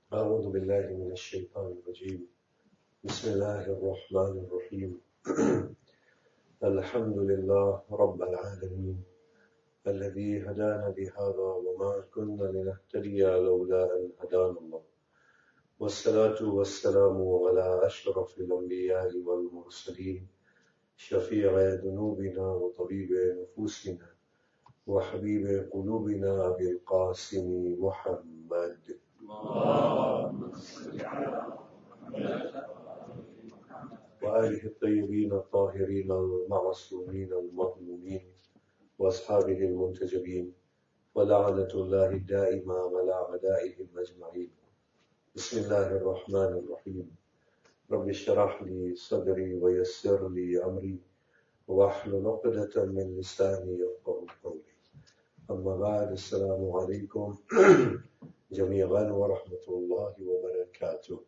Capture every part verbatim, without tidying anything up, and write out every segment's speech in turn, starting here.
أعوذ بالله من الشيطان الرجيم بسم الله الرحمن الرحيم الحمد لله رب العالمين الذي هدانا لهذا وما كنا لنهتدي لولا أن هدانا الله والصلاة والسلام على أشرف الأنبياء والمرسلين شفيع ذنوبنا وطبيب نفوسنا وحبيب قلوبنا أبي القاسم محمد اللهم صل على محمد وآله الطيبين الطاهرين المعصومين المظلومين وأصحابه المنتجبين ولعنة الله الدائمة على أعدائهم أجمعين. بسم الله الرحمن الرحيم. رب اشرح لي صدري ويسر لي أمري واحلل عقدة من لساني يفقهوا قولي. أما بعد، السلام عليكم جميعا ورحمة الله وبركاته.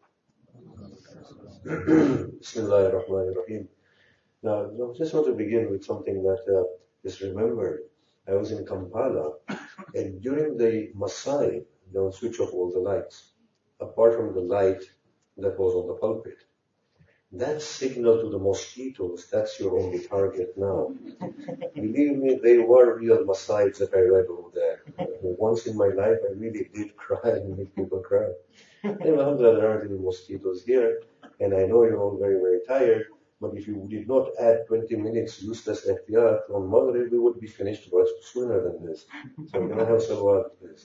Bismillah ar-Rahman ar-Rahim. Now, I just want to begin with something that uh, is remembered. I was in Kampala, and during the Masai, they would switch off all the lights, apart from the light that was on the pulpit. That signal to the mosquitoes, that's your only target now. Believe me, they were real Masai's that I read over there. Once in my life, I really did cry and make people cry. Anyway, alhamdulillah, there aren't any mosquitoes here, and I know you're all very, very tired, but if you did not add twenty minutes useless ihtiyat on Maghrib, we would be finished much sooner than this. So I'm going to have salawat, please.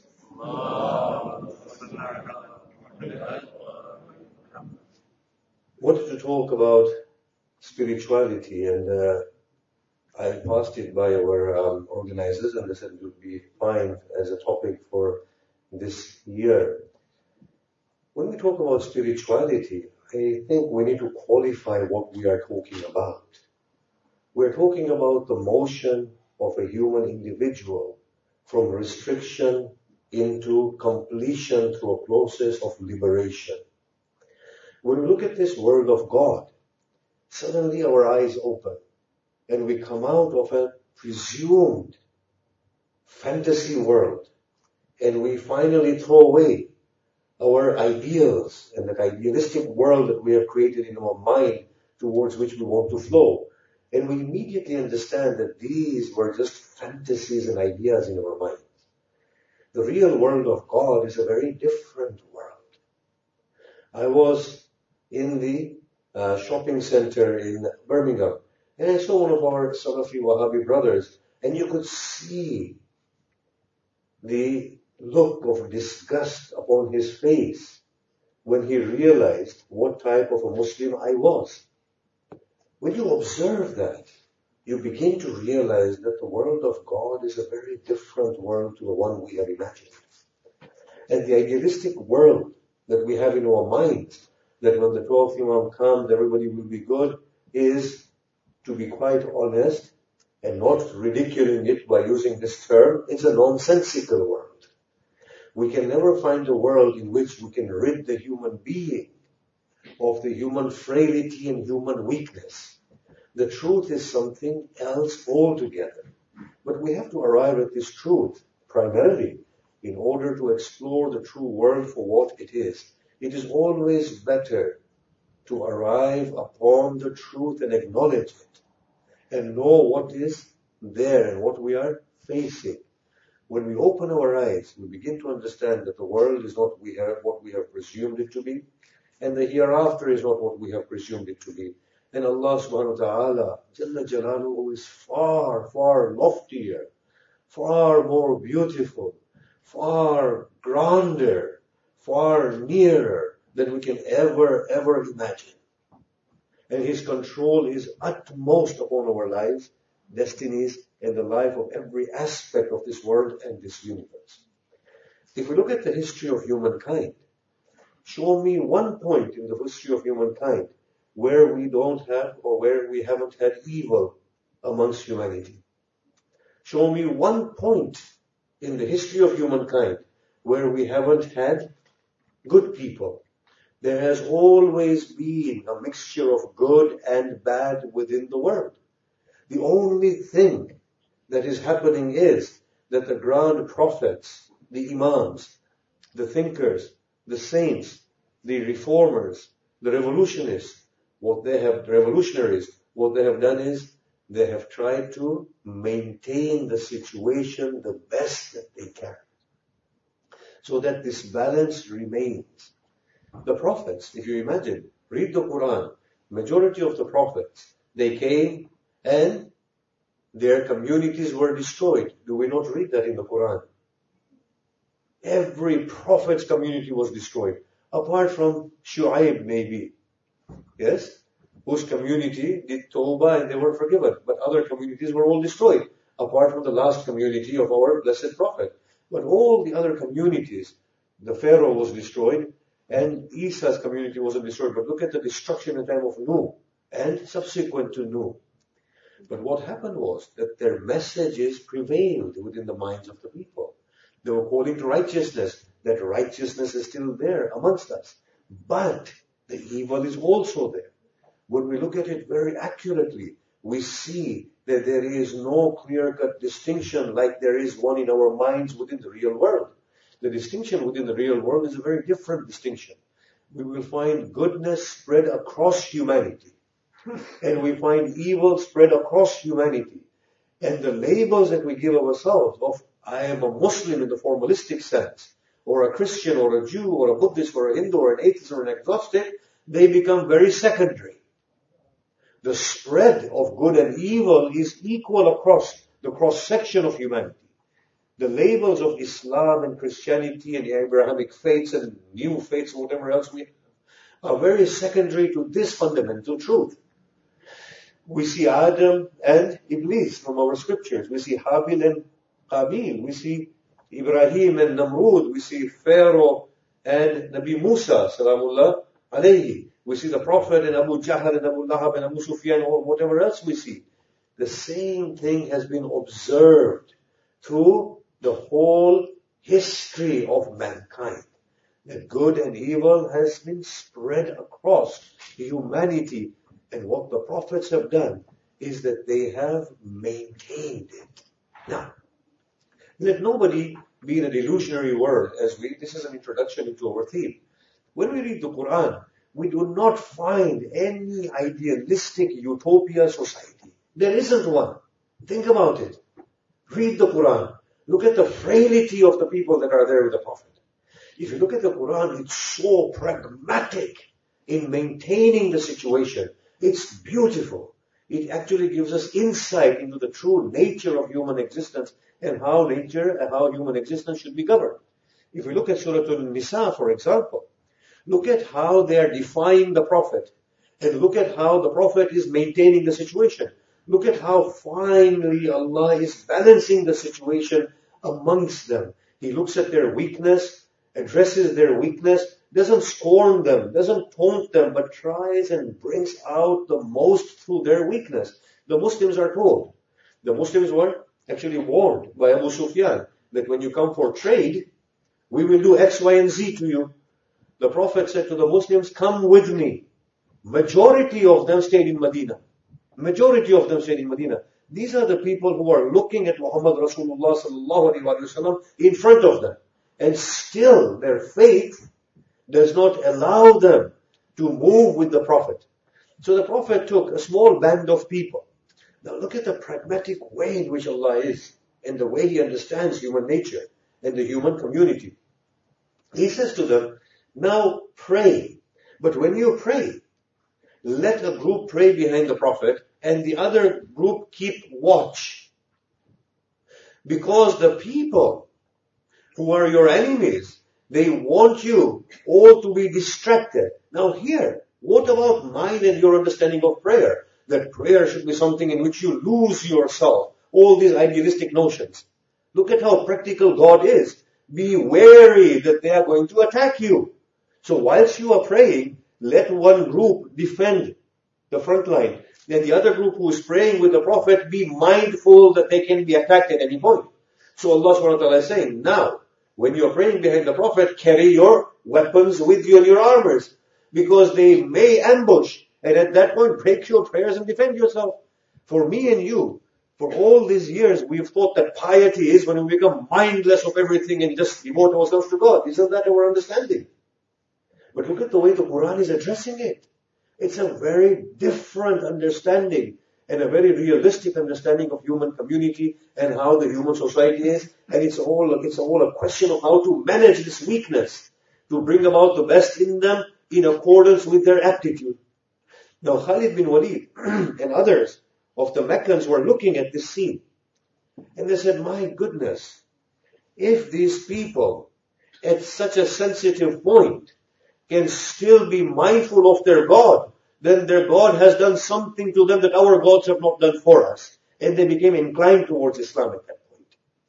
Wanted to talk about spirituality, and uh, I passed it by our um, organizers, and they said it would be fine as a topic for this year. When we talk about spirituality, I think we need to qualify what we are talking about. We're talking about the motion of a human individual from restriction into completion through a process of liberation. When we look at this word of God, suddenly our eyes open and we come out of a presumed fantasy world and we finally throw away our ideals and that idealistic world that we have created in our mind towards which we want to flow. And we immediately understand that these were just fantasies and ideas in our minds. The real world of God is a very different world. I was in the uh, shopping center in Birmingham, and I saw one of our Salafi Wahhabi brothers, and you could see the look of disgust upon his face when he realized what type of a Muslim I was. When you observe that, you begin to realize that the world of God is a very different world to the one we have imagined. And the idealistic world that we have in our minds, that when the twelfth Imam comes, everybody will be good, is, to be quite honest, and not ridiculing it by using this term, it's a nonsensical world. We can never find a world in which we can rid the human being of the human frailty and human weakness. The truth is something else altogether. But we have to arrive at this truth primarily in order to explore the true world for what it is. It is always better to arrive upon the truth and acknowledge it and know what is there and what we are facing. When we open our eyes, we begin to understand that the world is not we have, what we have presumed it to be, and the hereafter is not what we have presumed it to be. And Allah subhanahu wa ta'ala, Jalla Jalaluhu, is far, far loftier, far more beautiful, far grander, far nearer than we can ever, ever imagine. And His control is utmost upon our lives, destinies, and the life of every aspect of this world and this universe. If we look at the history of humankind, show me one point in the history of humankind where we don't have or where we haven't had evil amongst humanity. Show me one point in the history of humankind where we haven't had good people. There has always been a mixture of good and bad within the world. The only thing that is happening is that the grand prophets, the imams, the thinkers, the saints, the reformers, the revolutionists, what they have, revolutionaries, what they have done is they have tried to maintain the situation the best that they can, so that this balance remains. The prophets, if you imagine, read the Quran, majority of the prophets, they came and their communities were destroyed. Do we not read that in the Quran? Every prophet's community was destroyed, apart from Shu'aib maybe, yes, whose community did Tawbah and they were forgiven, but other communities were all destroyed, apart from the last community of our blessed prophet. But all the other communities, the Pharaoh was destroyed, and Isa's community wasn't destroyed. But look at the destruction in the time of Nuh, and subsequent to Nuh. But what happened was that their messages prevailed within the minds of the people. They were calling to righteousness. That righteousness is still there amongst us. But the evil is also there. When we look at it very accurately, we see that there is no clear-cut distinction like there is one in our minds within the real world. The distinction within the real world is a very different distinction. We will find goodness spread across humanity. And we find evil spread across humanity. And the labels that we give ourselves of, I am a Muslim in the formalistic sense, or a Christian, or a Jew, or a Buddhist, or a Hindu, or an atheist, or an agnostic, they become very secondary. The spread of good and evil is equal across the cross-section of humanity. The labels of Islam and Christianity and the Abrahamic faiths and new faiths and whatever else we have are very secondary to this fundamental truth. We see Adam and Iblis from our scriptures. We see Habil and Qabil. We see Ibrahim and Namrud. We see Pharaoh and Nabi Musa, salamullah alayhi. We see the Prophet and Abu Jahl and Abu Lahab and Abu Sufyan or whatever else we see. The same thing has been observed through the whole history of mankind. That good and evil has been spread across humanity. And what the prophets have done is that they have maintained it. Now, let nobody be in a delusionary world as we, this is an introduction into our theme. When we read the Quran, we do not find any idealistic utopia society. There isn't one. Think about it. Read the Quran. Look at the frailty of the people that are there with the Prophet. If you look at the Quran, it's so pragmatic in maintaining the situation. It's beautiful. It actually gives us insight into the true nature of human existence and how nature and how human existence should be governed. If we look at Surah An-Nisa, for example, look at how they are defying the Prophet, and look at how the Prophet is maintaining the situation. Look at how finely Allah is balancing the situation amongst them. He looks at their weakness, addresses their weakness, doesn't scorn them, doesn't taunt them, but tries and brings out the most through their weakness. The Muslims are told. The Muslims were actually warned by Abu Sufyan that when you come for trade, we will do X, Y, and Z to you. The Prophet said to the Muslims, come with me. Majority of them stayed in Medina. Majority of them stayed in Medina. These are the people who are looking at Muhammad Rasulullah sallallahu alaihi wasallam in front of them. And still their faith does not allow them to move with the Prophet. So the Prophet took a small band of people. Now look at the pragmatic way in which Allah is and the way He understands human nature and the human community. He says to them, now pray. But when you pray, let a group pray behind the Prophet and the other group keep watch. Because the people who are your enemies, they want you all to be distracted. Now here, what about mine and your understanding of prayer? That prayer should be something in which you lose yourself. All these idealistic notions. Look at how practical God is. Be wary that they are going to attack you. So whilst you are praying, let one group defend the front line. Then the other group who is praying with the Prophet be mindful that they can be attacked at any point. So Allah subhanahu wa ta'ala is saying, now, when you are praying behind the Prophet, carry your weapons with you and your armors. Because they may ambush. And at that point, break your prayers and defend yourself. For me and you, for all these years, we've thought that piety is when we become mindless of everything and just devote ourselves to God. Isn't that our understanding? But look at the way the Quran is addressing it. It's a very different understanding and a very realistic understanding of human community and how the human society is. And it's all, it's all a question of how to manage this weakness, to bring about the best in them in accordance with their aptitude. Now Khalid bin Walid and others of the Meccans were looking at this scene. And they said, my goodness, if these people at such a sensitive point can still be mindful of their God, then their God has done something to them that our gods have not done for us. And they became inclined towards Islam at that point.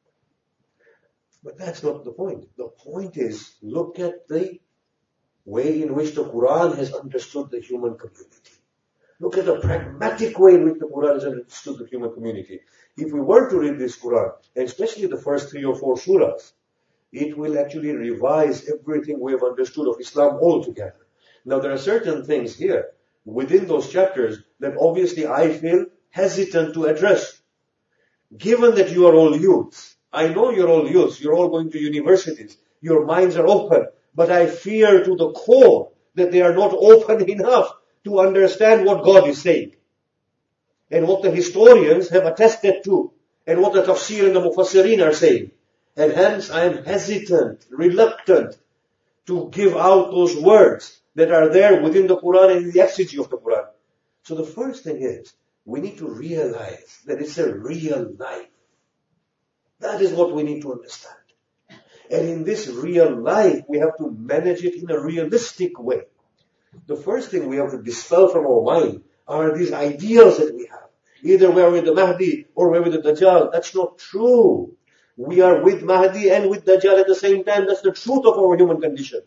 But that's not the point. The point is, look at the way in which the Quran has understood the human community. Look at the pragmatic way in which the Quran has understood the human community. If we were to read this Quran, and especially the first three or four surahs, it will actually revise everything we have understood of Islam altogether. Now there are certain things here within those chapters that obviously I feel hesitant to address. Given that you are all youths, I know you're all youths, you're all going to universities, your minds are open, but I fear to the core that they are not open enough to understand what God is saying and what the historians have attested to and what the tafsir and the mufassirin are saying. And hence I am hesitant, reluctant to give out those words that are there within the Quran and in the exegy of the Quran. So the first thing is, we need to realize that it's a real life. That is what we need to understand. And in this real life, we have to manage it in a realistic way. The first thing we have to dispel from our mind are these ideals that we have. Either we're with the Mahdi or we're with the Dajjal. That's not true. We are with Mahdi and with Dajjal at the same time. That's the truth of our human condition.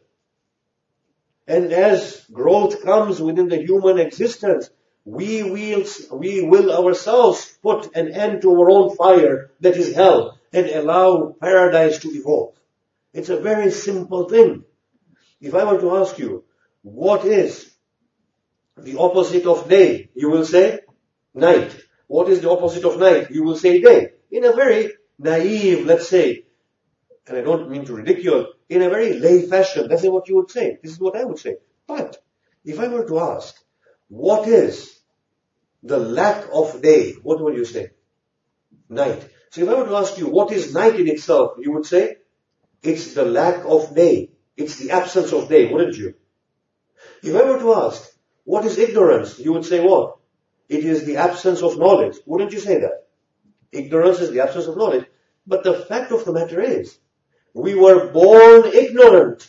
And as growth comes within the human existence, we will, we will ourselves put an end to our own fire that is hell and allow paradise to evolve. It's a very simple thing. If I were to ask you, what is the opposite of day? You will say night. What is the opposite of night? You will say day. In a very naive, let's say, and I don't mean to ridicule, in a very lay fashion. That's what you would say. This is what I would say. But if I were to ask, what is the lack of day? What would you say? Night. So if I were to ask you, what is night in itself? You would say, it's the lack of day. It's the absence of day, wouldn't you? If I were to ask, what is ignorance? You would say what? It is the absence of knowledge. Wouldn't you say that? Ignorance is the absence of knowledge. But the fact of the matter is, we were born ignorant.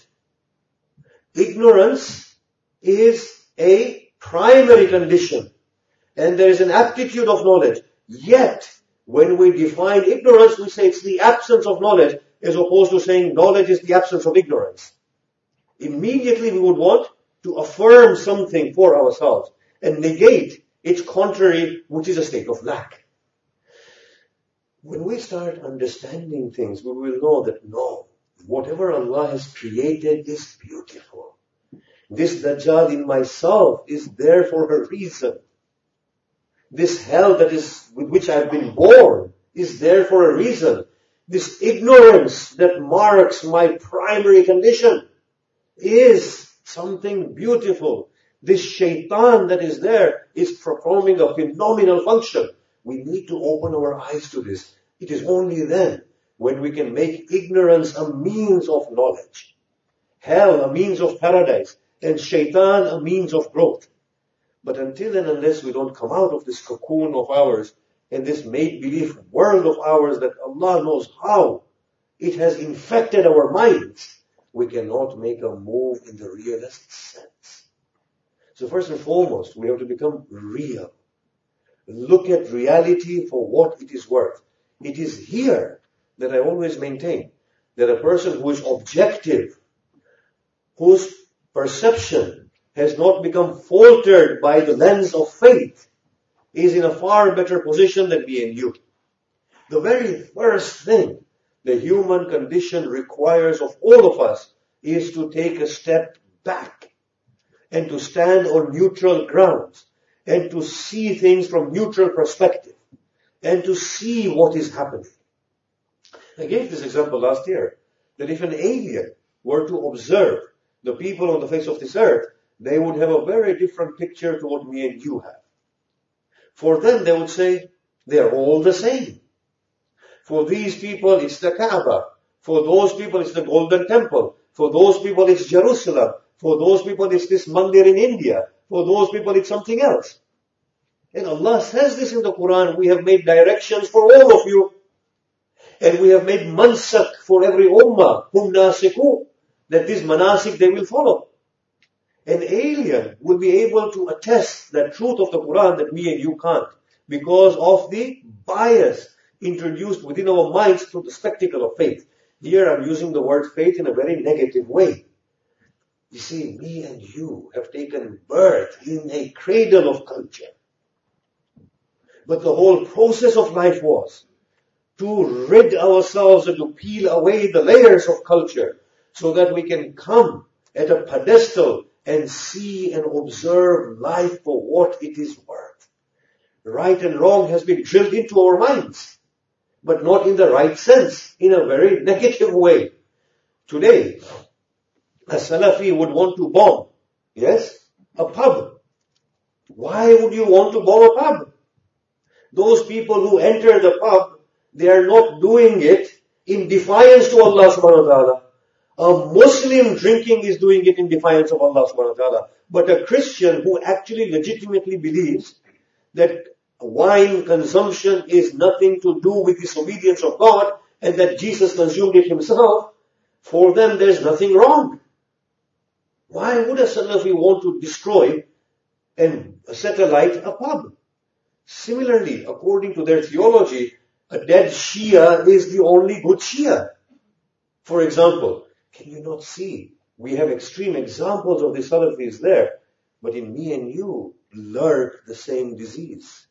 Ignorance is a primary condition. And there is an aptitude of knowledge. Yet, when we define ignorance, we say it's the absence of knowledge, as opposed to saying knowledge is the absence of ignorance. Immediately we would want to affirm something for ourselves and negate its contrary, which is a state of lack. When we start understanding things, we will know that no, whatever Allah has created is beautiful. This Dajjal in myself is there for a reason. This hell that is with which I've been born is there for a reason. This ignorance that marks my primary condition is something beautiful. This shaitan that is there is performing a phenomenal function. We need to open our eyes to this. It is only then when we can make ignorance a means of knowledge, hell a means of paradise, and shaitan a means of growth. But until and unless we don't come out of this cocoon of ours and this make-believe world of ours that Allah knows how it has infected our minds, we cannot make a move in the realist sense. So first and foremost, we have to become real. Look at reality for what it is worth. It is here that I always maintain that a person who is objective, whose perception has not become faltered by the lens of faith, is in a far better position than me and you. The very first thing the human condition requires of all of us is to take a step back and to stand on neutral grounds and to see things from neutral perspective and to see what is happening. I gave this example last year, that if an alien were to observe the people on the face of this earth, they would have a very different picture to what me and you have. For them, they would say, they're all the same. For these people, it's the Kaaba. For those people, it's the Golden Temple. For those people, it's Jerusalem. For those people, it's this mandir in India. For those people, it's something else. And Allah says this in the Quran, we have made directions for all of you. And we have made mansak for every ummah, hum nasiku, that this manasik they will follow. An alien will be able to attest the truth of the Quran that me and you can't, because of the bias introduced within our minds through the spectacle of faith. Here I'm using the word faith in a very negative way. You see, me and you have taken birth in a cradle of culture. But the whole process of life was to rid ourselves and to peel away the layers of culture so that we can come at a pedestal and see and observe life for what it is worth. Right and wrong has been drilled into our minds, but not in the right sense, in a very negative way. Today, a Salafi would want to bomb, yes, a pub. Why would you want to bomb a pub? Those people who enter the pub, they are not doing it in defiance to Allah subhanahu wa ta'ala. A Muslim drinking is doing it in defiance of Allah subhanahu wa ta'ala. But a Christian who actually legitimately believes that wine consumption is nothing to do with disobedience of God and that Jesus consumed it himself, for them there's nothing wrong. Why would a Salafi want to destroy and set alight a pub? Similarly, according to their theology, a dead Shia is the only good Shia. For example, can you not see? We have extreme examples of the Salafis there, but in me and you lurk the same disease.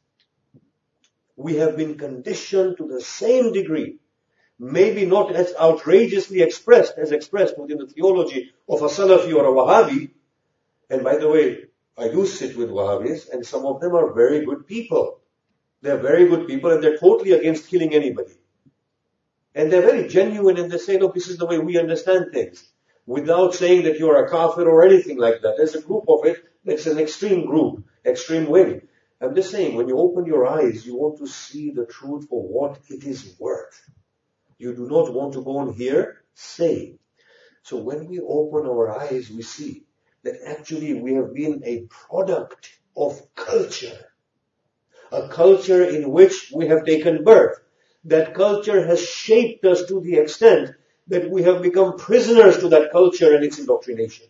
We have been conditioned to the same degree, maybe not as outrageously expressed as expressed within the theology of a Salafi or a Wahhabi. And by the way, I do sit with Wahhabis, and some of them are very good people. They're very good people, and they're totally against killing anybody. And they're very genuine, and they say, look, this is the way we understand things, without saying that you're a kafir or anything like that. There's a group of it that's an extreme group, extreme wing. I'm just saying, when you open your eyes, you want to see the truth for what it is worth. You do not want to go on here, say. So when we open our eyes, we see that actually we have been a product of culture. A culture in which we have taken birth. That culture has shaped us to the extent that we have become prisoners to that culture and its indoctrination.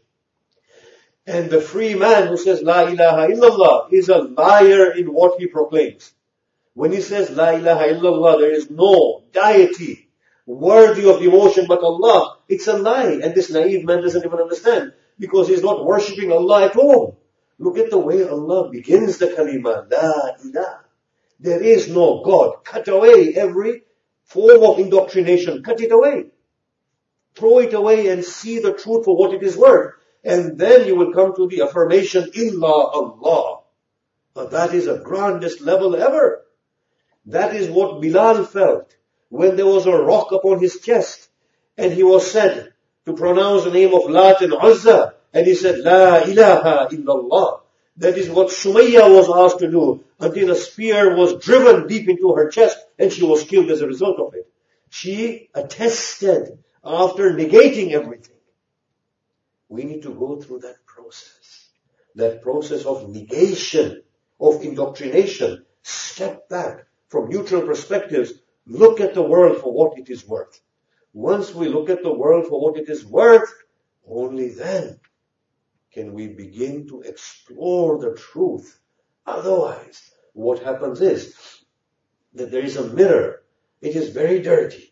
And the free man who says La ilaha illallah is a liar in what he proclaims. When he says La ilaha illallah, there is no deity worthy of devotion but Allah. It's a lie, and this naive man doesn't even understand, because he's not worshipping Allah at all. Look at the way Allah begins the kalima, La ilaha. There is no God. Cut away every form of indoctrination. Cut it away. Throw it away and see the truth for what it is worth. And then you will come to the affirmation, Illa Allah. But that is the grandest level ever. That is what Bilal felt when there was a rock upon his chest and he was said to pronounce the name of Lat and Uzza, and he said, La ilaha illallah. That is what Sumayya was asked to do until a spear was driven deep into her chest and she was killed as a result of it. She attested after negating everything. We need to go through that process. That process of negation, of indoctrination. Step back from neutral perspectives. Look at the world for what it is worth. Once we look at the world for what it is worth, only then can we begin to explore the truth. Otherwise, what happens is that there is a mirror. It is very dirty.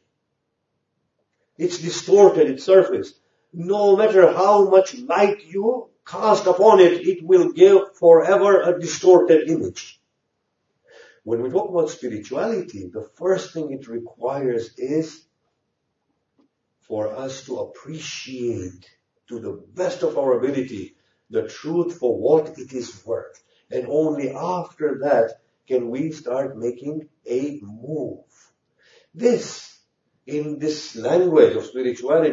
It's distorted, its surface. No matter how much light you cast upon it, it will give forever a distorted image. When we talk about spirituality, the first thing it requires is for us to appreciate to the best of our ability the truth for what it is worth. And only after that can we start making a move. This, in this language of spirituality,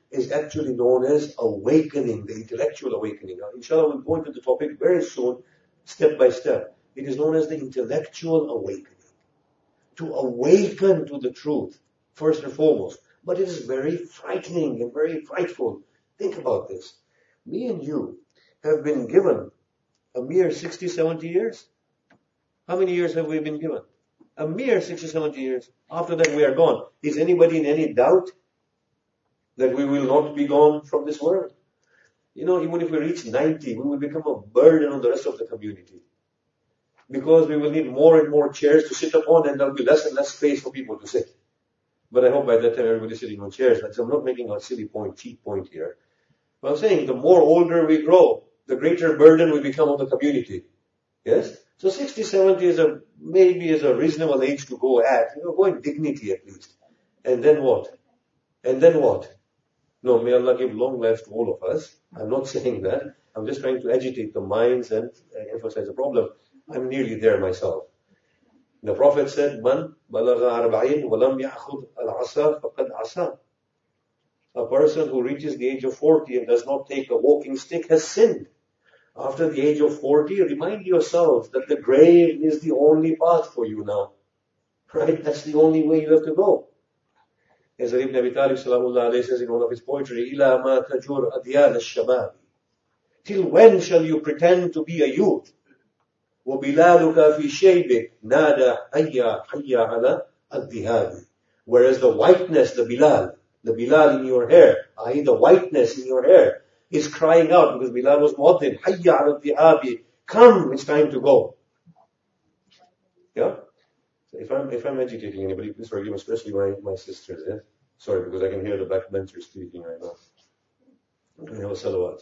is actually known as awakening, the intellectual awakening. Now, inshallah, we'll go into the topic very soon, step by step. It is known as the intellectual awakening. To awaken to the truth, first and foremost. But it is very frightening and very frightful. Think about this. Me and you have been given a mere sixty, seventy years. How many years have we been given? A mere sixty, seventy years. After that we are gone. Is anybody in any doubt that we will not be gone from this world? You know, even if we reach ninety, we will become a burden on the rest of the community. Because we will need more and more chairs to sit upon, and there will be less and less space for people to sit. But I hope by that time everybody's sitting on chairs. But I'm not making a silly point, cheap point here. But I'm saying the more older we grow, the greater burden we become on the community. Yes? So sixty, seventy is a, maybe is a reasonable age to go at. You know, go in dignity at least. And then what? And then what? No, may Allah give long life to all of us. I'm not saying that. I'm just trying to agitate the minds and uh, emphasize the problem. I'm nearly there myself. The Prophet said, Man balagha arba'in walam ya'khud al-asa faqad asa. A person who reaches the age of forty and does not take a walking stick has sinned. After the age of forty, remind yourselves that the grave is the only path for you now. Right? That's the only way you have to go. As Ibn Abi Talib salamullah alayhi says in one of his poetry, Ila ma tajur adyal al-shabab. Till when shall you pretend to be a youth? وَبِلَالُكَ فِي شَيْبِكَ نَادَى حَيَّا حَيَّا عَلَى الذِّهَابِ. Whereas the whiteness, the Bilal, the Bilal in your hair, that is the whiteness in your hair, is crying out, because Bilal was muaddin, حَيَّا عَلَى الذِّهَابِ. Come, it's time to go. Yeah? So if I'm, if I'm agitating anybody, please forgive me, especially my, my sisters, yeah? Sorry, because I can hear the backbenchers speaking right now. We have a salawat.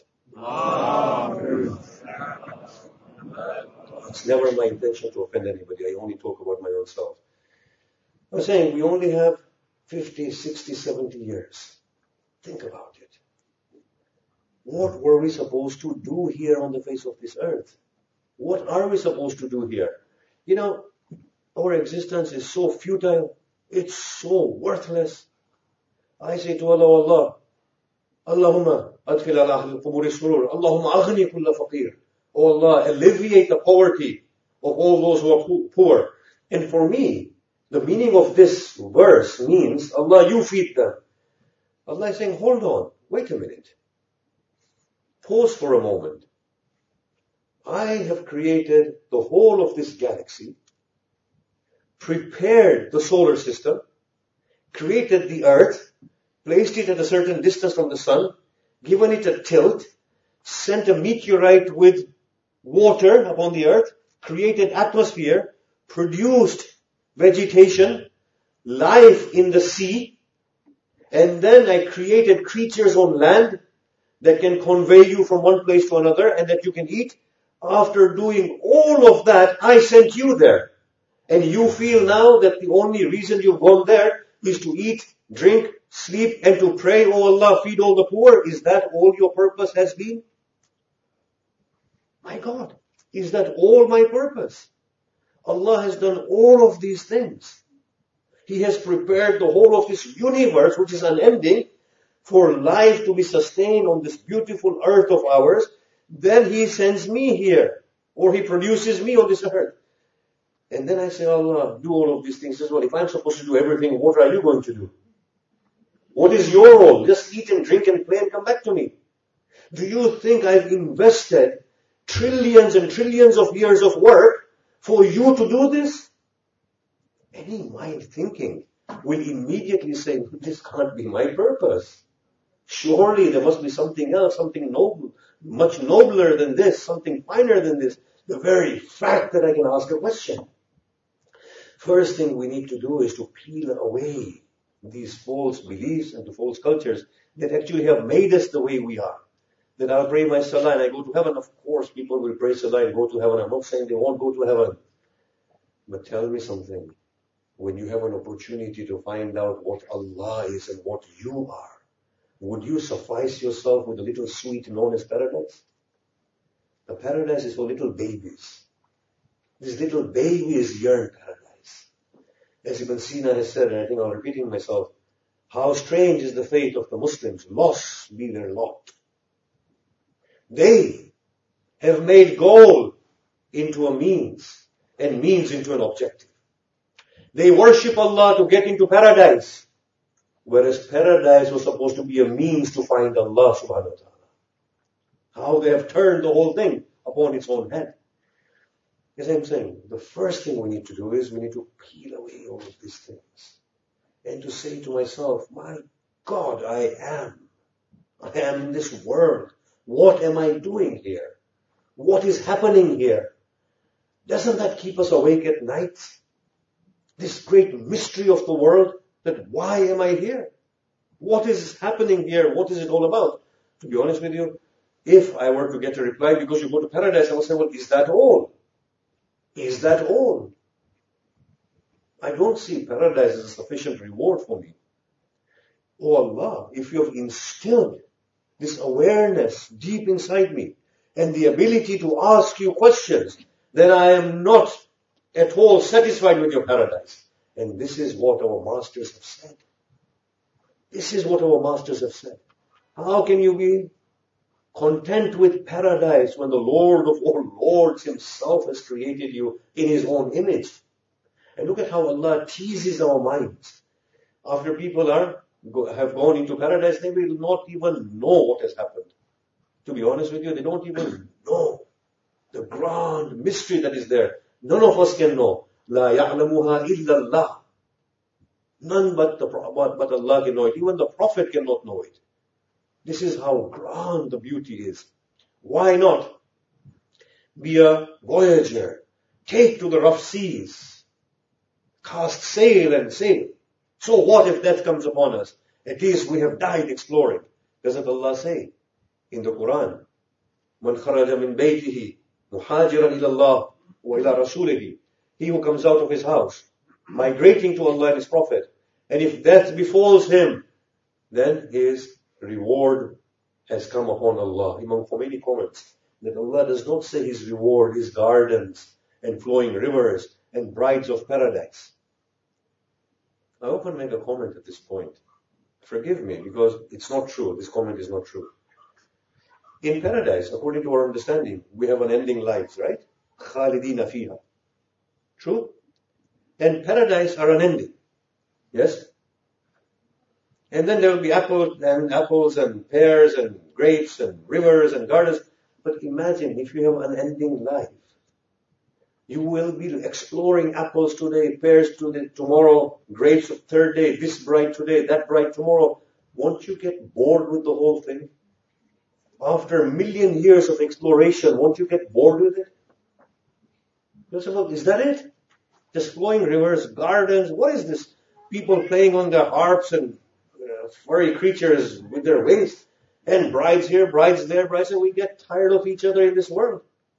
It's never my intention to offend anybody. I only talk about my own self. I'm saying we only have fifty, sixty, seventy years. Think about it. What were we supposed to do here on the face of this earth? What are we supposed to do here? You know, our existence is so futile. It's so worthless. I say to Allah, Allah, Allahumma adkhil ala ahli al-qubur surur. Allahumma aghni kulla faqir. Oh Allah, alleviate the poverty of all those who are poor. And for me, the meaning of this verse means, Allah, you feed them. Allah is saying, hold on, wait a minute. Pause for a moment. I have created the whole of this galaxy, prepared the solar system, created the earth, placed it at a certain distance from the sun, given it a tilt, sent a meteorite with water upon the earth, created atmosphere, produced vegetation, life in the sea, and then I created creatures on land that can convey you from one place to another and that you can eat. After doing all of that, I sent you there. And you feel now that the only reason you've gone there is to eat, drink, sleep, and to pray, oh Allah, feed all the poor. Is that all your purpose has been? My God, is that all my purpose? Allah has done all of these things. He has prepared the whole of this universe, which is unending, for life to be sustained on this beautiful earth of ours. Then He sends me here, or He produces me on this earth. And then I say, Allah, do all of these things as well. If I'm supposed to do everything, what are you going to do? What is your role? Just eat and drink and play and come back to me. Do you think I've invested trillions and trillions of years of work for you to do this? Any mind thinking will immediately say, this can't be my purpose. Surely there must be something else, something noble, much nobler than this, something finer than this. The very fact that I can ask a question. First thing we need to do is to peel away these false beliefs and the false cultures that actually have made us the way we are. That I'll pray my salah and I go to heaven. Of course, people will pray salah and go to heaven. I'm not saying they won't go to heaven. But tell me something. When you have an opportunity to find out what Allah is and what you are, would you suffice yourself with a little sweet known as paradise? The paradise is for little babies. These little babies yearn paradise. As Ibn Sina has said, and I think I'm repeating myself, How strange is the fate of the Muslims. Loss be their lot. They have made goal into a means and means into an objective. They worship Allah to get into paradise, whereas paradise was supposed to be a means to find Allah subhanahu wa ta'ala. How they have turned the whole thing upon its own head. As I'm saying, the first thing we need to do is we need to peel away all of these things and to say to myself, my God, I am. I am in this world. What am I doing here? What is happening here? Doesn't that keep us awake at night? This great mystery of the world, that why am I here? What is happening here? What is it all about? To be honest with you, if I were to get a reply because you go to paradise, I would say, well, is that all? Is that all? I don't see paradise as a sufficient reward for me. Oh Allah, if you have instilled this awareness deep inside me and the ability to ask you questions, then I am not at all satisfied with your paradise. And this is what our masters have said. This is what our masters have said. How can you be content with paradise when the Lord of all lords himself has created you in his own image? And look at how Allah teases our minds. After people are have gone into paradise, they will not even know what has happened. To be honest with you, they don't even know the grand mystery that is there. None of us can know. La ya'lamuha illa Allah. None but, the, but, but Allah can know it. Even the Prophet cannot know it. This is how grand the beauty is. Why not be a voyager? Take to the rough seas. Cast sail and sail. So what if death comes upon us? At least we have died exploring. Doesn't Allah say in the Quran, Man kharaja min baytihi muhajiran ila Allah wa ila rasulihi. He who comes out of his house, migrating to Allah and his Prophet, and if death befalls him, then his reward has come upon Allah. Imam Khomeini comments that Allah does not say his reward is gardens and flowing rivers and brides of paradise. I often make a comment at this point. Forgive me, because it's not true. This comment is not true. In paradise, according to our understanding, we have unending lives, right? Khalidina fiha. True? And paradise are unending. Yes? And then there will be apples and apples and pears and grapes and rivers and gardens. But imagine if you have an unending life. You will be exploring apples today, pears today, tomorrow, grapes the third day, this bright today, that bright tomorrow. Won't you get bored with the whole thing? After a million years of exploration, won't you get bored with it? Is that it? Just flowing rivers, gardens, what is this? People playing on their harps and uh, furry creatures with their wings, and brides here, brides there, brides there. We get tired of each other in this world.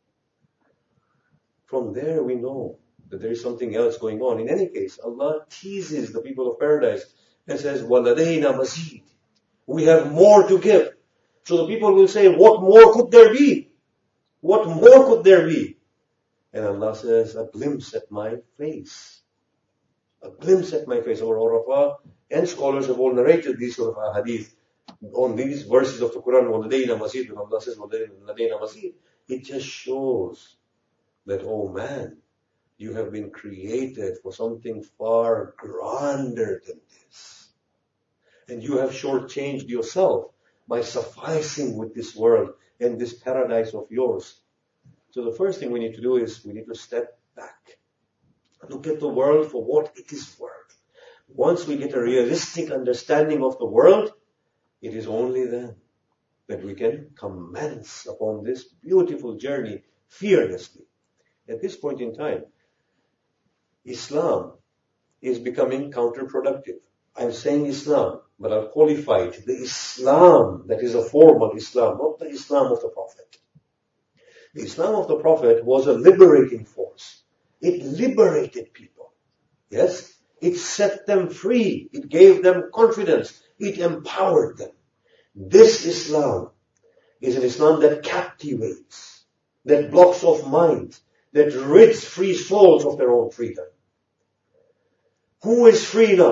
From there we know that there is something else going on. In any case, Allah teases the people of paradise and says, وَلَدَيْنَا مَزِيدٌ. We have more to give. So the people will say, what more could there be? What more could there be? And Allah says, a glimpse at my face. A glimpse at my face. Our Urafa and scholars have all narrated these sort of hadith on these verses of the Quran. وَلَدَيْنَا مَزِيدٌ. When Allah says, وَلَدَيْنَا مَزِيدٌ, it just shows that, oh man, you have been created for something far grander than this. And you have shortchanged yourself by sufficing with this world and this paradise of yours. So the first thing we need to do is we need to step back. Look at the world for what it is worth. Once we get a realistic understanding of the world, it is only then that we can commence upon this beautiful journey fearlessly. At this point in time, Islam is becoming counterproductive. I'm saying Islam, but I'll qualify it. The Islam that is a formal Islam, not the Islam of the Prophet. The Islam of the Prophet was a liberating force. It liberated people. Yes? It set them free. It gave them confidence. It empowered them. This Islam is an Islam that captivates, that blocks off minds, that rids free souls of their own freedom. Who is free enough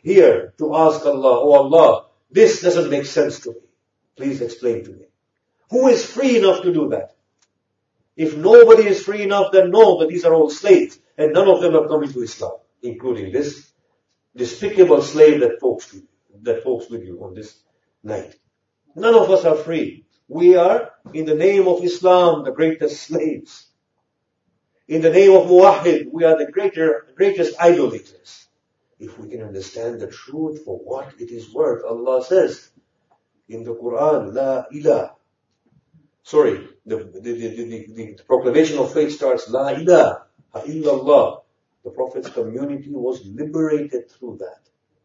here to ask Allah, oh Allah, this doesn't make sense to me. Please explain to me. Who is free enough to do that? If nobody is free enough, then know that these are all slaves, and none of them have come into Islam, including this despicable slave that talks to you, that talks with you on this night. None of us are free. We are, in the name of Islam, the greatest slaves. In the name of Muwahhid, we are the greater, greatest idolaters. If we can understand the truth for what it is worth, Allah says in the Quran, La ilah. Sorry, the, the, the, the, the proclamation of faith starts, La ilaha illallah. The Prophet's community was liberated through that.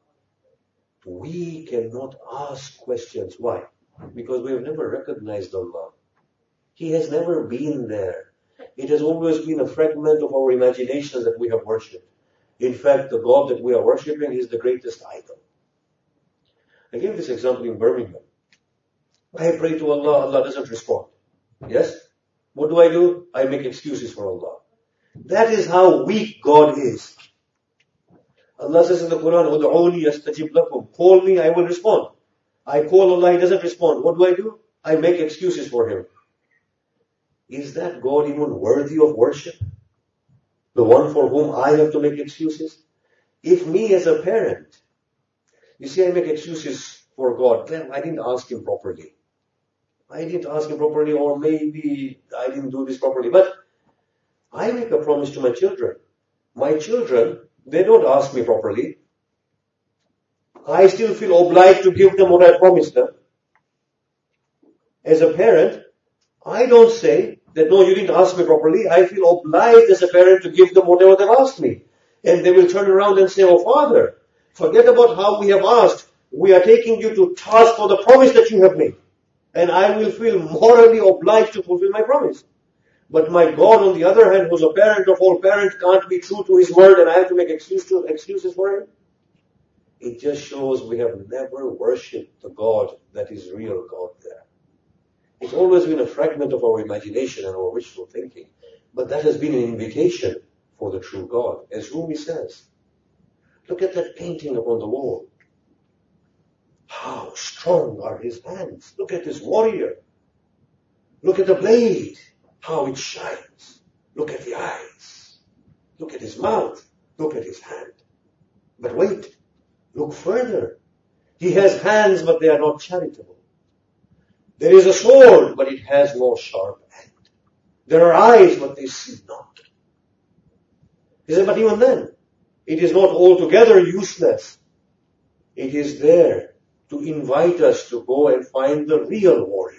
We cannot ask questions. Why? Because we have never recognized Allah. He has never been there. It has always been a fragment of our imagination that we have worshipped. In fact, the God that we are worshipping is the greatest idol. I gave this example in Birmingham. I pray to Allah, Allah doesn't respond. Yes? What do I do? I make excuses for Allah. That is how weak God is. Allah says in the Quran, Ud'uni astajib lakum. Call me, I will respond. I call Allah, He doesn't respond. What do I do? I make excuses for Him. Is that God even worthy of worship? The one for whom I have to make excuses? If me as a parent, you see, I make excuses for God. Then I didn't ask Him properly. I didn't ask Him properly, or maybe I didn't do this properly. But I make a promise to my children. My children, they don't ask me properly. I still feel obliged to give them what I promised them. As a parent, I don't say that, no, you didn't ask me properly. I feel obliged as a parent to give them whatever they've asked me. And they will turn around and say, oh Father, forget about how we have asked. We are taking you to task for the promise that you have made. And I will feel morally obliged to fulfill my promise. But my God, on the other hand, who's a parent of all parents, can't be true to His word, and I have to make excuse to, excuses for Him. It just shows we have never worshipped the God that is real God there. It's always been a fragment of our imagination and our wishful thinking. But that has been an invitation for the true God. As Rumi says, look at that painting upon the wall. How strong are his hands. Look at this warrior. Look at the blade. How it shines. Look at the eyes. Look at his mouth. Look at his hand. But wait. Look further. He has hands, but they are not charitable. There is a sword, but it has no sharp end. There are eyes, but they see not. He said, but even then, it is not altogether useless. It is there to invite us to go and find the real warrior.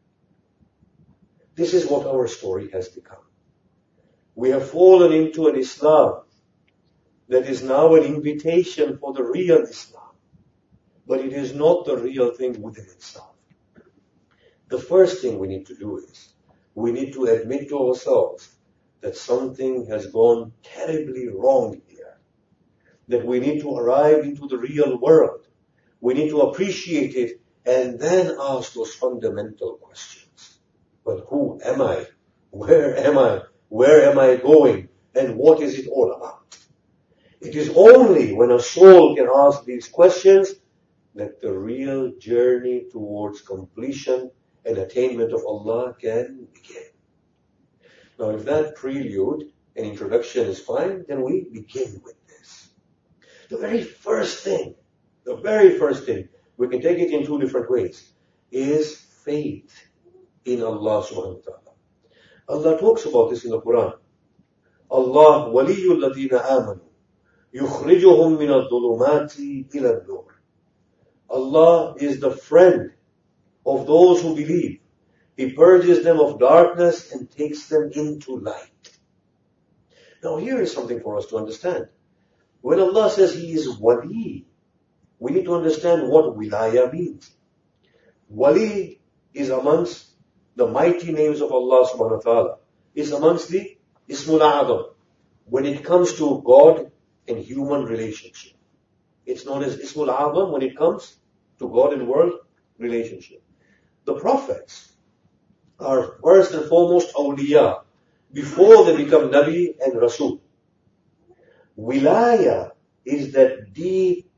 This is what our story has become. We have fallen into an Islam that is now an invitation for the real Islam. But it is not the real thing within itself. The first thing we need to do is, we need to admit to ourselves that something has gone terribly wrong here. That we need to arrive into the real world. We need to appreciate it and then ask those fundamental questions. But who am I? Where am I? Where am I going? And what is it all about? It is only when a soul can ask these questions that the real journey towards completion and attainment of Allah can begin. Now, if that prelude and introduction is fine, then we begin with this. The very first thing, the very first thing, we can take it in two different ways, is faith in Allah subhanahu wa ta'ala. Allah talks about this in the Quran. Allah waliyul ladina amanu yukhrijuhum min al-dhulumati ila al-nur. Allah is the friend of those who believe. He purges them of darkness and takes them into light. Now here is something for us to understand. When Allah says He is wali, we need to understand what wilaya means. Wali is amongst the mighty names of Allah subhanahu wa ta'ala. It's amongst the Ismul A'adam. When it comes to God and human relationship. It's known as Ismul A'adam when it comes to God and world relationship. The prophets are first and foremost awliya before they become Nabi and Rasul. Wilaya is that deep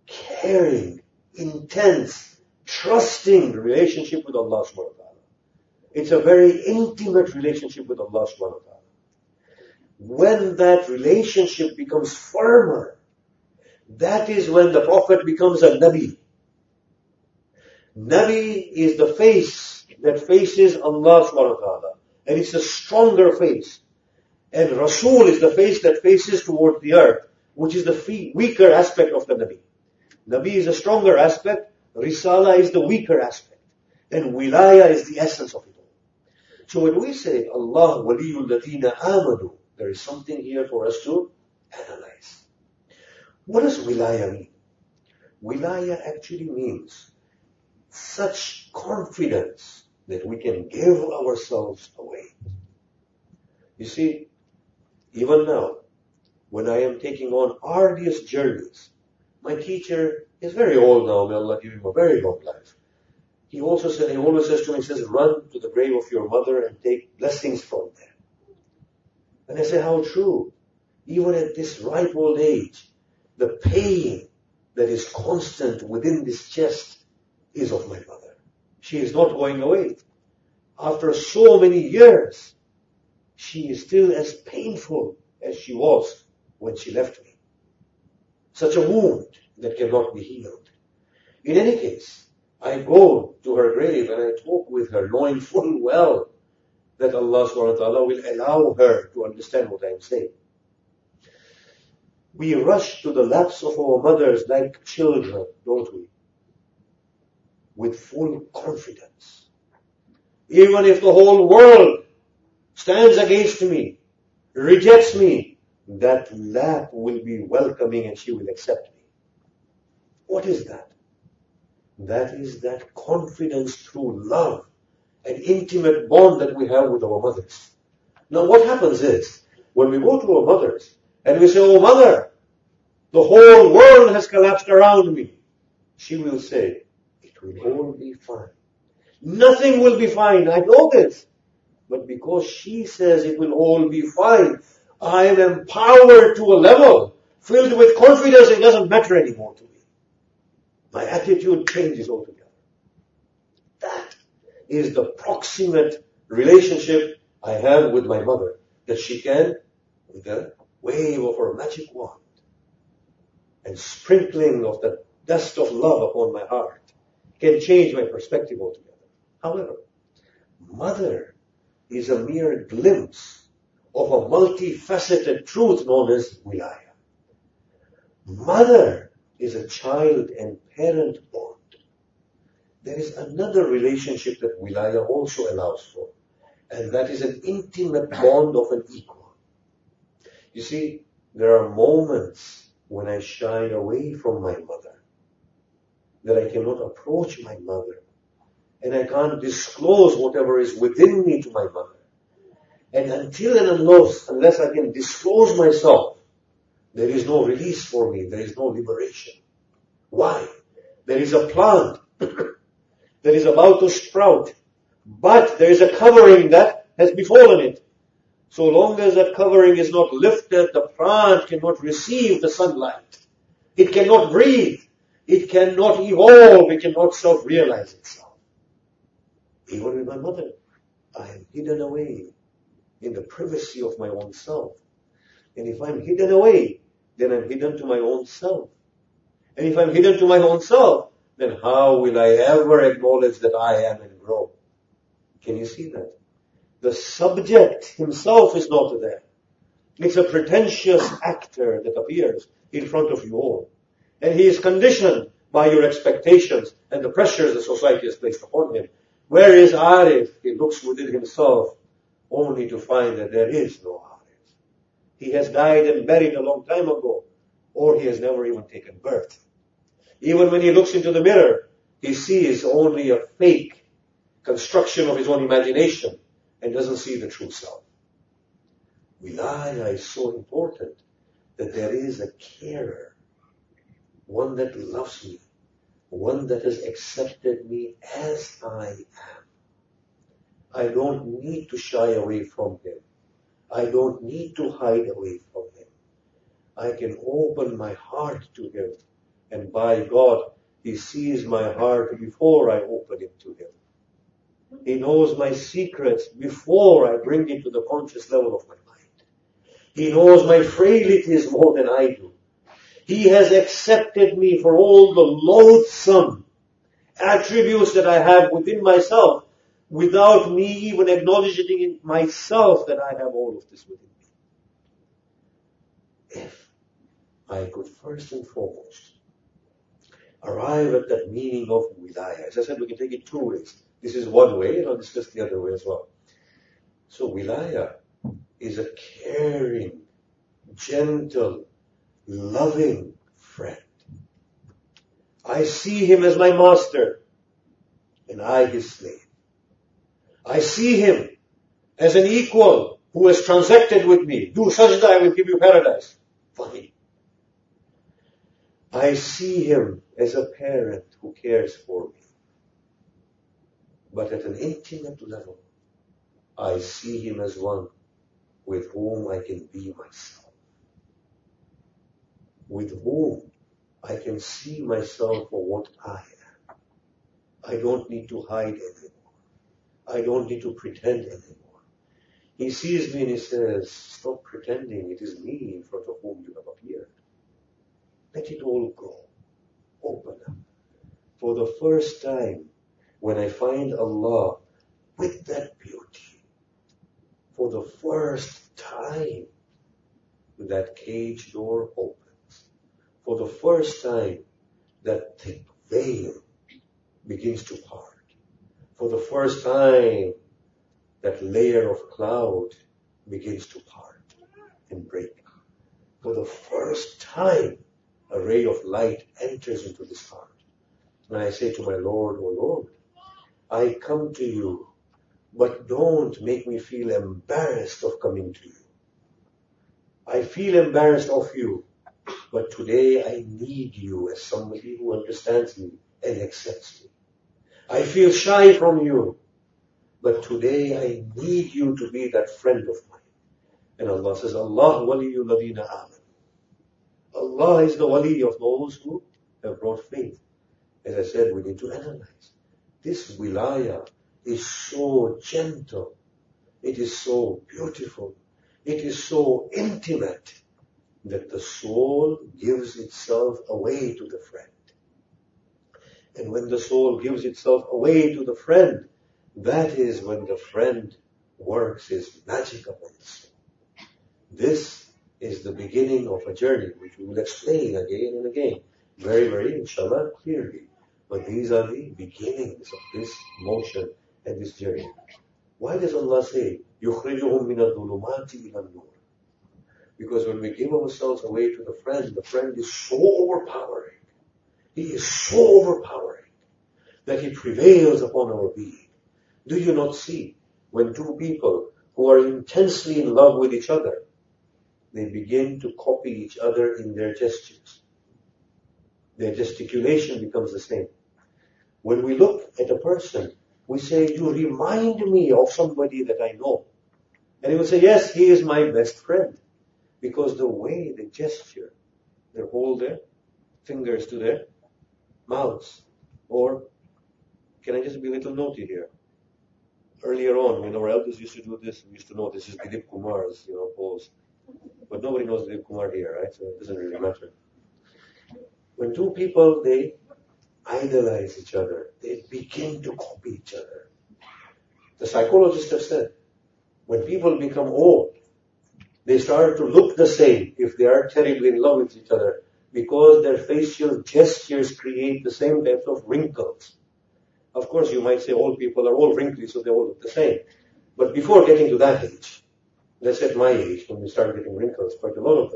caring, intense, trusting relationship with Allah subhanahu wa ta'ala. It's a very intimate relationship with Allah subhanahu wa ta'ala. When that relationship becomes firmer, that is when the Prophet becomes a Nabi. Nabi is the face that faces Allah subhanahu wa ta'ala. And it's a stronger face. And Rasul is the face that faces towards the earth, which is the weaker aspect of the Nabi. Nabi is a stronger aspect, Risala is the weaker aspect, and Wilaya is the essence of it all. So when we say Allah waliyul ladina amanu, there is something here for us to analyze. What does Wilaya mean? Wilaya actually means such confidence that we can give ourselves away. You see, even now, when I am taking on arduous journeys, my teacher is very old now, may Allah give him a very long life. He also said, he always says to me, he says, run to the grave of your mother and take blessings from there. And I say, how true. Even at this ripe old age, the pain that is constant within this chest is of my mother. She is not going away. After so many years, she is still as painful as she was when she left me. Such a wound that cannot be healed. In any case, I go to her grave and I talk with her, knowing full well that Allah subhanahu wa ta'ala will allow her to understand what I am saying. We rush to the laps of our mothers like children, don't we? With full confidence. Even if the whole world stands against me, rejects me, that lap will be welcoming and she will accept me. What is that? That is that confidence through love, an intimate bond that we have with our mothers. Now what happens is, when we go to our mothers and we say, oh mother, the whole world has collapsed around me, she will say, it will all be fine. Nothing will be fine, I know this. But because she says it will all be fine, I am empowered to a level filled with confidence. It doesn't matter anymore to me. My attitude changes altogether. That is the proximate relationship I have with my mother, that she can, with the wave of her magic wand and sprinkling of the dust of love upon my heart, can change my perspective altogether. However, mother is a mere glimpse of a multifaceted truth known as wilaya. Mother is a child and parent bond. There is another relationship that wilaya also allows for, and that is an intimate bond of an equal. You see, there are moments when I shy away from my mother, that I cannot approach my mother, and I can't disclose whatever is within me to my mother. And until and unless, unless I can disclose myself, there is no release for me, there is no liberation. Why? There is a plant that is about to sprout, but there is a covering that has befallen it. So long as that covering is not lifted, the plant cannot receive the sunlight. It cannot breathe. It cannot evolve. It cannot self-realize itself. Even with my mother, I am hidden away in the privacy of my own self. And if I'm hidden away, then I'm hidden to my own self. And if I'm hidden to my own self, then how will I ever acknowledge that I am and grow? Can you see that? The subject himself is not there. It's a pretentious actor that appears in front of you all. And he is conditioned by your expectations and the pressures the society has placed upon him. Where is Arif? He looks within himself only to find that there is no Arif. He has died and buried a long time ago, or he has never even taken birth. Even when he looks into the mirror, he sees only a fake construction of his own imagination and doesn't see the true self. Wilaya is so important that there is a carer, one that loves me, one that has accepted me as I am. I don't need to shy away from him. I don't need to hide away from him. I can open my heart to him And by God, He sees my heart before I open it to Him. He knows my secrets before I bring it to the conscious level of my mind. He knows my frailties more than I do. He has accepted me for all the loathsome attributes that I have within myself without me even acknowledging in myself that I have all of this within me. If I could first and foremost arrive at that meaning of wilaya. As I said, we can take it two ways. This is one way, and I'll discuss the other way as well. So wilaya is a caring, gentle, loving friend. I see him as my master, and I his slave. I see him as an equal who has transacted with me. Do sajda, I will give you paradise. Fine. I see him as a parent who cares for me. But at an intimate level, I see him as one with whom I can be myself. With whom I can see myself for what I am. I don't need to hide anymore. I don't need to pretend anymore. He sees me and he says, stop pretending, it is me in front of whom you have appeared. Let it all go. Open up. For the first time, when I find Allah with that beauty, for the first time, that cage door opens. For the first time, that thick veil begins to part. For the first time, that layer of cloud begins to part and break. For the first time, a ray of light enters into this heart. And I say to my Lord, oh Lord, I come to you, but don't make me feel embarrassed of coming to you. I feel embarrassed of you, but today I need you as somebody who understands me and accepts me. I feel shy from you, but today I need you to be that friend of mine. And Allah says, Allah waliyul ladina aman. Allah is the wali of those who have brought faith. As I said, we need to analyze. This wilaya is so gentle. It is so beautiful. It is so intimate that the soul gives itself away to the friend. And when the soul gives itself away to the friend, that is when the friend works his magic upon the soul. This is the beginning of a journey, which we will explain again and again, very, very, inshallah, clearly. But these are the beginnings of this motion and this journey. Why does Allah say, يُخْرِجُهُمْ مِنَ الظُّلُمَاتِ إِلَى النُّورِ? Because when we give ourselves away to the friend, the friend is so overpowering. He is so overpowering that he prevails upon our being. Do you not see when two people who are intensely in love with each other, they begin to copy each other in their gestures. Their gesticulation becomes the same. When we look at a person, we say, you remind me of somebody that I know. And he will say, yes, he is my best friend. Because the way they gesture, they hold their fingers to their mouths. Or, can I just be a little naughty here? Earlier on, when our elders used to do this, we used to know this is Dilip Kumar's, you know, pose. But nobody knows Dilip Kumar here, right? So it doesn't really matter. When two people, they idolize each other, they begin to copy each other. The psychologists have said, when people become old, they start to look the same if they are terribly in love with each other, because their facial gestures create the same types of wrinkles. Of course, you might say old people are all wrinkly, so they all look the same. But before getting to that age, let's say at my age, when we start getting wrinkles, quite a lot of them,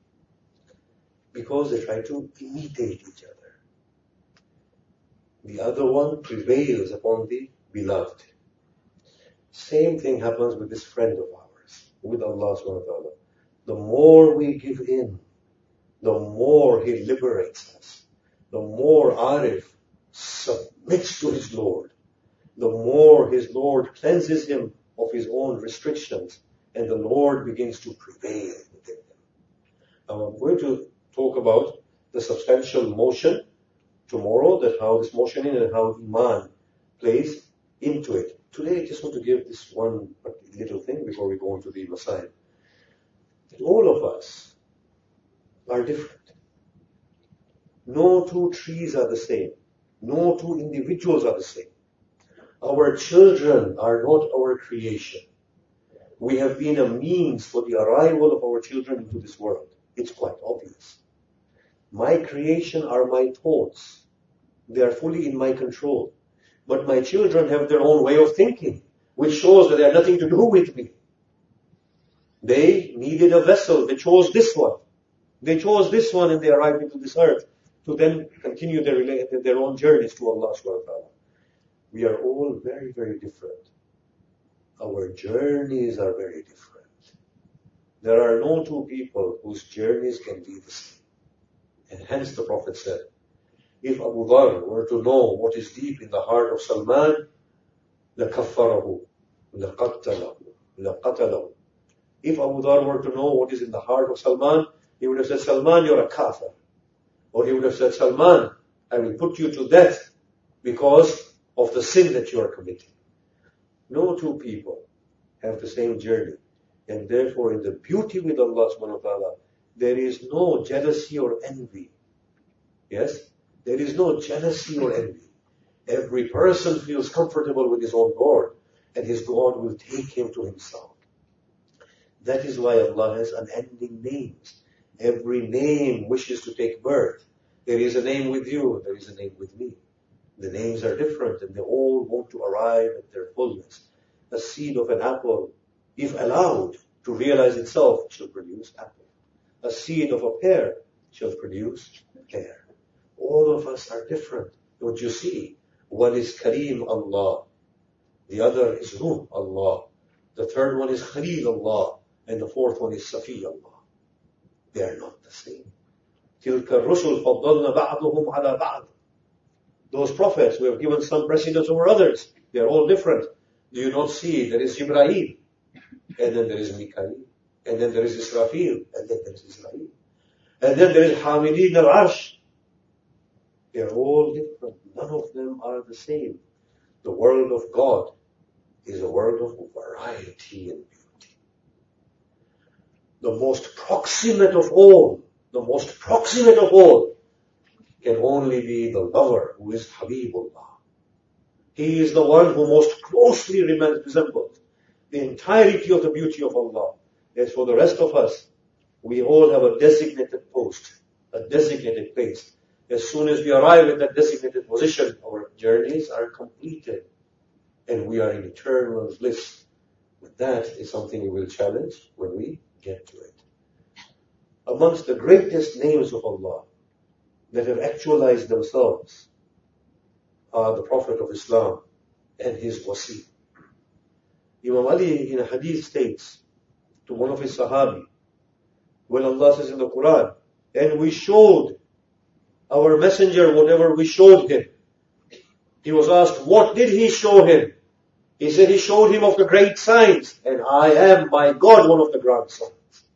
because they try to imitate each other. The other one prevails upon the beloved. Same thing happens with this friend of ours, with Allah subhanahu wa ta'ala. The more we give in, the more He liberates us. The more Arif submits to his Lord, the more his Lord cleanses him of his own restrictions, and the Lord begins to prevail within him. Now I'm going to talk about the substantial motion tomorrow, that how this motion in and how Iman plays into it. Today I just want to give this one little thing before we go into the Masail. That all of us are different. No two trees are the same. No two individuals are the same. Our children are not our creation. We have been a means for the arrival of our children into this world. It's quite obvious. My creation are my thoughts. They are fully in my control. But my children have their own way of thinking, which shows that they have nothing to do with me. They needed a vessel. They chose this one. They chose this one and they arrived into this earth to then continue their, their own journeys to Allah subhanahu wa ta'ala. We are all very, very different. Our journeys are very different. There are no two people whose journeys can be the same. And hence the Prophet said, if Abu Dharr were to know what is deep in the heart of Salman, لَكَفَّرَهُ لَقَتَّلَهُ لَقَتَلَهُ. If Abu Dharr were to know what is in the heart of Salman, he would have said, Salman, you're a kafir. Or he would have said, Salman, I will put you to death because of the sin that you are committing. No two people have the same journey. And therefore, in the beauty with Allah subhanahu wa ta'ala, there is no jealousy or envy. Yes? There is no jealousy or envy. Every person feels comfortable with his own God, and his God will take him to himself. That is why Allah has unending names. Every name wishes to take birth. There is a name with you, there is a name with me. The names are different, and they all want to arrive at their fullness. A seed of an apple, if allowed to realize itself, shall produce apple. A seed of a pear shall produce pear. All of us are different. Don't you see? One is Kareem Allah. The other is Ruh Allah. The third one is Khalil Allah. And the fourth one is Safi Allah. They are not the same. تِلْكَ الرُّسُلْ فَضَّلْنَا بَعْضُهُمْ عَلَى بَعْضٍ. Those prophets, we have given some precedence over others. They are all different. Do you not see? There is Jibreel. And then there is Mikael. And then there is Israfil. And then there is Israel. And then there is Hamidin al-Arsh. They are all different. None of them are the same. The world of God is a world of variety and beauty. The most proximate of all, the most proximate of all, can only be the lover who is Habibullah. He is the one who most closely resembles the entirety of the beauty of Allah. As for the rest of us, we all have a designated post, a designated place. As soon as we arrive at that designated position, our journeys are completed and we are in eternal bliss. But that is something we will challenge when we get to it. Amongst the greatest names of Allah that have actualized themselves are the Prophet of Islam and his wasi. Imam Ali in a hadith states to one of his sahabi, when Allah says in the Quran, and we showed our messenger whatever we showed him. He was asked, what did he show him? He said, he showed him of the great signs, and I am by God one of the grand signs.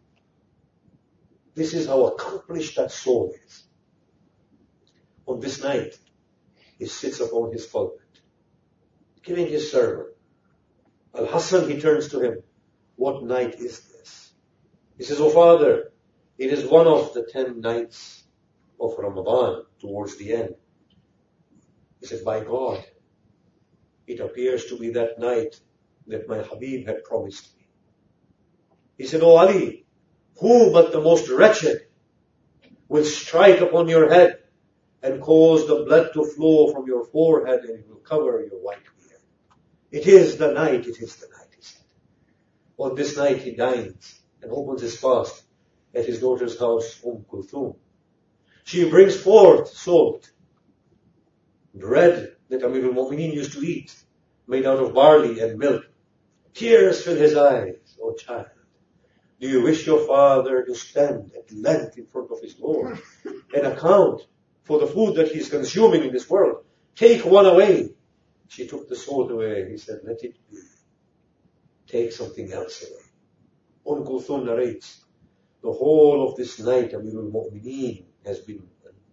This is how accomplished that soul is. On this night, he sits upon his pulpit, giving his sermon. Al-Hassan, he turns to him, what night is this? He says, oh father, it is one of the ten nights of Ramadan towards the end. He said, by God, it appears to be that night that my Habib had promised me. He said, oh Ali, who but the most wretched will strike upon your head and cause the blood to flow from your forehead and it will cover your white beard. It is the night, it is the night, he said. On this night he dines and opens his fast at his daughter's house, Umm Kulthum. She brings forth salt, bread that Amir al-Mu'mineen used to eat, made out of barley and milk. Tears fill his eyes, oh child. Do you wish your father to stand at length in front of his Lord and account for the food that he's consuming in this world? Take one away. She took the salt away. He said, let it be. Take something else away. Umm Kulthum narrates, the whole of this night Amir al-Mu'mineen has been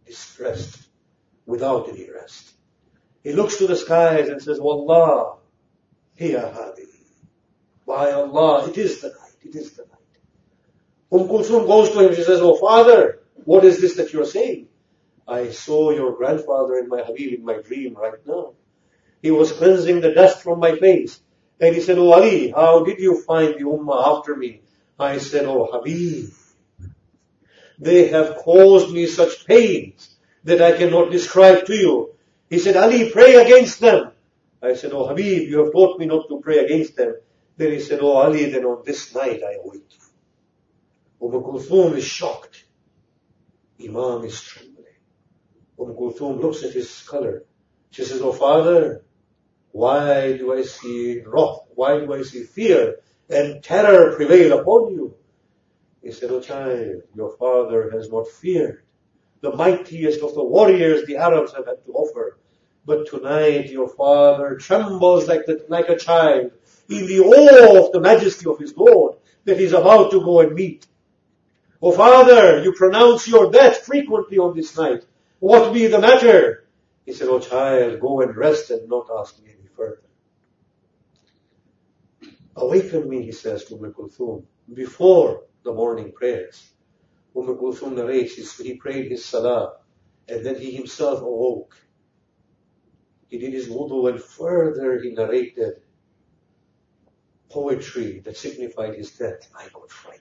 distressed, without any rest. He looks to the skies and says, Wallah, hiya hadi. By Allah, it is the night, it is the night. Umm Kulthum goes to him, she says, oh father, what is this that you're saying? I saw your grandfather in my Habib in my dream right now. He was cleansing the dust from my face. And he said, oh Ali, how did you find the Ummah after me? I said, oh Habib, they have caused me such pains that I cannot describe to you. He said, Ali, pray against them. I said, oh Habib, you have taught me not to pray against them. Then he said, oh Ali, then on this night I await you. Umm Kulthum is shocked. Imam is trembling. Umm Kulthum looks at his color. She says, oh father, why do I see wrath? Why do I see fear and terror prevail upon you? He said, oh child, your father has not feared the mightiest of the warriors the Arabs have had to offer. But tonight your father trembles like, the, like a child in the awe of the majesty of his Lord that he's about to go and meet. Oh father, you pronounce your death frequently on this night. What be the matter? He said, oh child, go and rest and not ask me any further. Awaken me, he says to Umm Kulthum, before the morning prayers. Umm Kulthum narrates, he prayed his salah, and then he himself awoke. He did his wudu, and further he narrated poetry that signified his death. I got frightened.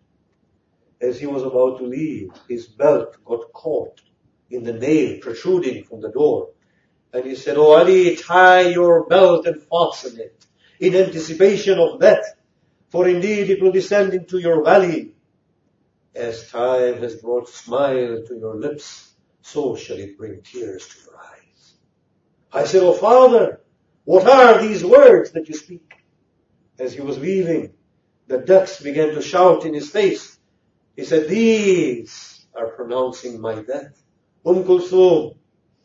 As he was about to leave, his belt got caught in the nail protruding from the door. And he said, oh Ali, tie your belt and fasten it in anticipation of death, for indeed it will descend into your valley. As time has brought smile to your lips, so shall it bring tears to your eyes. I said, oh father, what are these words that you speak? As he was leaving, the ducks began to shout in his face. He said, these are pronouncing my death. Umm Kulthum,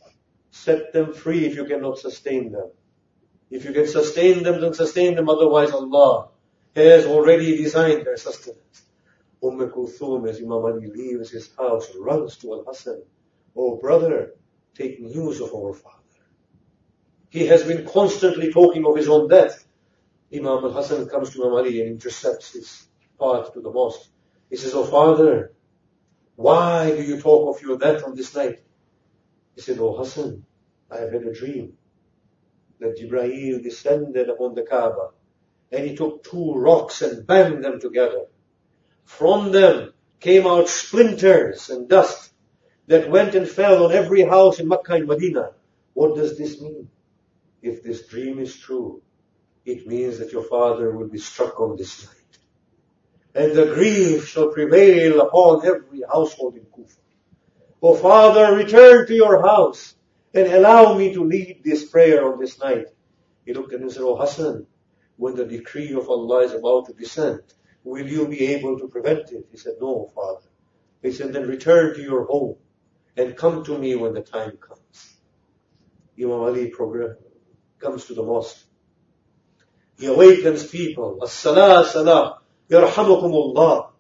set them free if you cannot sustain them. If you can sustain them, then sustain them. Otherwise, Allah has already designed their sustenance. Umm Kulthum, as Imam Ali leaves his house, runs to Al-Hasan. Oh brother, take news of our father. He has been constantly talking of his own death. Imam Al-Hasan comes to Imam Ali and intercepts his path to the mosque. He says, oh father, why do you talk of your death on this night? He said, oh Hassan, I have had a dream that Jibreel descended upon the Kaaba and he took two rocks and banged them together. From them came out splinters and dust that went and fell on every house in Makkah and Medina. What does this mean? If this dream is true, it means that your father will be struck on this night. And the grief shall prevail upon every household in Kufa. Oh father, return to your house and allow me to lead this prayer on this night. He looked at him and said, oh Hassan, when the decree of Allah is about to descend, will you be able to prevent it? He said, no, father. He said, then return to your home and come to me when the time comes. Imam Ali comes to the mosque. He awakens people. As-salah, salah, yarhamukumullah.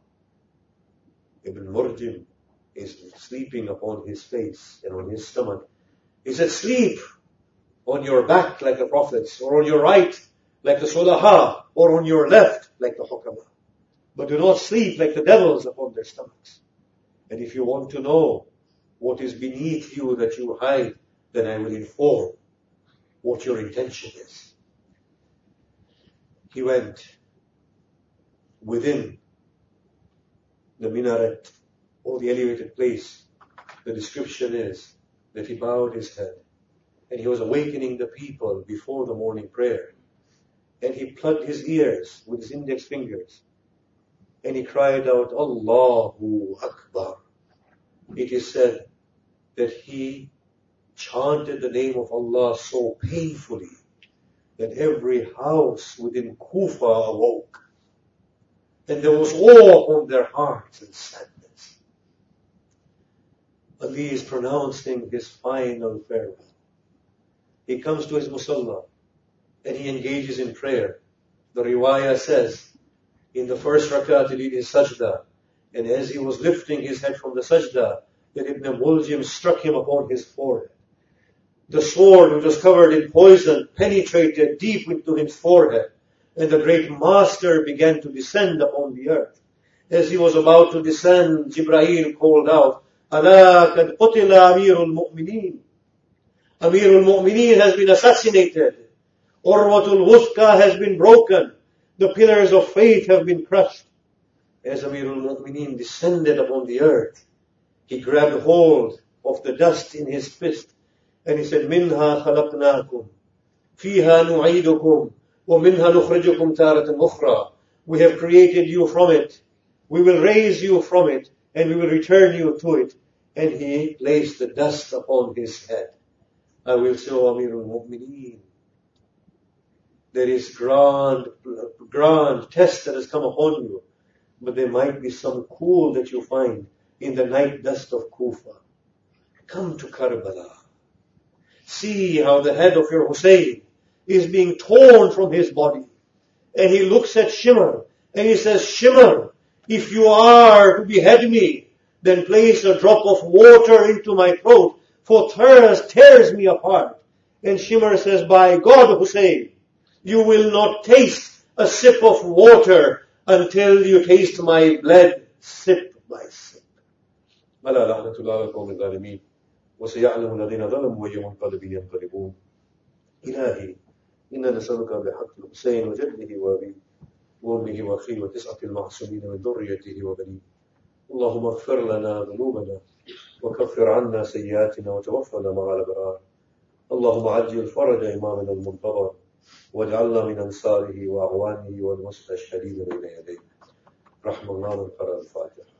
Ibn Murjim is sleeping upon his face and on his stomach. He said, sleep on your back like the prophets, or on your right like the Sulaha, or on your left like the Hukama. But do not sleep like the devils upon their stomachs. And if you want to know what is beneath you that you hide, then I will inform what your intention is. He went within the minaret or the elevated place. The description is that he bowed his head and he was awakening the people before the morning prayer. And he plugged his ears with his index fingers and he cried out, Allahu Akbar. It is said that he chanted the name of Allah so painfully that every house within Kufa awoke. And there was awe upon their hearts and sadness. Ali is pronouncing his final farewell. He comes to his musalla and he engages in prayer. The riwayah says, in the first rakat he did his sajda, and as he was lifting his head from the sajda, that Ibn Muljim struck him upon his forehead. The sword, which was covered in poison, penetrated deep into his forehead, and the great master began to descend upon the earth. As he was about to descend, Jibreel called out, "Ala kad qutila Amirul Mu'mineen." Amirul Mu'mineen has been assassinated. Urwatul Wuthqa has been broken. The pillars of faith have been crushed. As Amirul Mu'mineen descended upon the earth, he grabbed hold of the dust in his fist and he said, "Minha khalaqnakum, fiha nu'idukum, wa minha nukhrijukum taratan ukhra." We have created you from it. We will raise you from it and we will return you to it. And he placed the dust upon his head. I will say, "O Amirul Mu'mineen, there is grand, grand test that has come upon you, but there might be some cool that you find in the night dust of Kufa. Come to Karbala. See how the head of your Hussein is being torn from his body." And he looks at Shimr and he says, "Shimr, if you are to behead me, then place a drop of water into my throat, for thirst tears me apart." And Shimr says, "By God, Hussein, you will not taste a sip of water until you taste my blood sip by sip." ألا لعنة الله على القوم الظالمين وسيعلم الذين ظلموا أي منقلب ينقلبون. إلهي إنا نسألك بحق الحسين وجده وأبيه وأمه وأخيه وتسعة المعصومين من ذريته وبنيه. اللهم اغفر لنا ذنوبنا وكفر عنا سيئاتنا وتوفنا مع الأبرار. اللهم عجل فرج إمامنا المنتظر واجعلنا من أنصاره وأعوانه والمستشهدين بين يديه. رحم الله من قرأ الفاتحة.